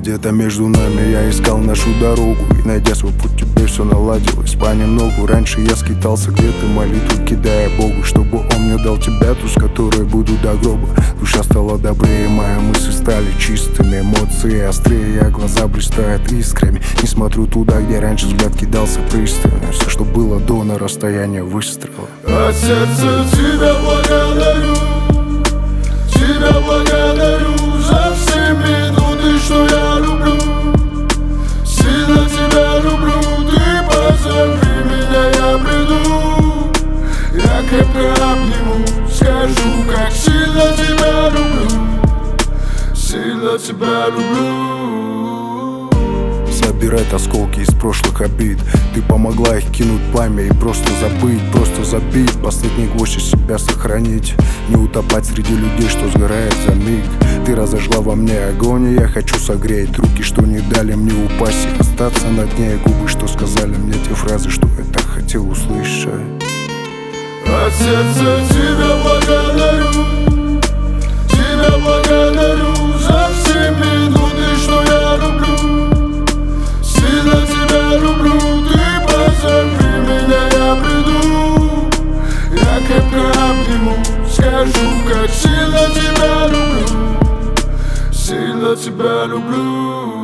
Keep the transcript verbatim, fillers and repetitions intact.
Где-то между нами я искал нашу дорогу, и найдя свой путь, теперь все наладилось понемногу. Раньше я скитался где-то, молитву кидая Богу, чтобы он мне дал тебя, ту, с которой буду до гроба. Душа стала добрее, мои мысли стали чистыми, эмоции острее, а глаза блистают искрами. Не смотрю туда, где раньше взгляд кидался пристально. Все, что было до, на расстоянии выстрела. От сердца тебя благодарю, тебя благодарю за все минуты, что я люблю. Сильно тебя люблю, ты позови меня, я приду. Я крепко обниму, скажу, как сильно тебя люблю, сильно тебя люблю. Собирать осколки из прошлых обид, ты помогла их кинуть пламя и просто забыть, просто забить. Последний гвоздь из себя сохранить, не утопать среди людей, что сгорает за миг. Ты разожгла во мне огонь, и я хочу согреть руки, что не дали мне упасть и остаться на дне, губы, что сказали мне те фразы, что я так хотел услышать. От сердца тебя благодарю, тебя благодарю за все минуты, что я люблю. Сильно тебя люблю, ты позови меня, я приду. Я крепко обниму, скажу, как сильно тебя люблю, сильно тебя люблю.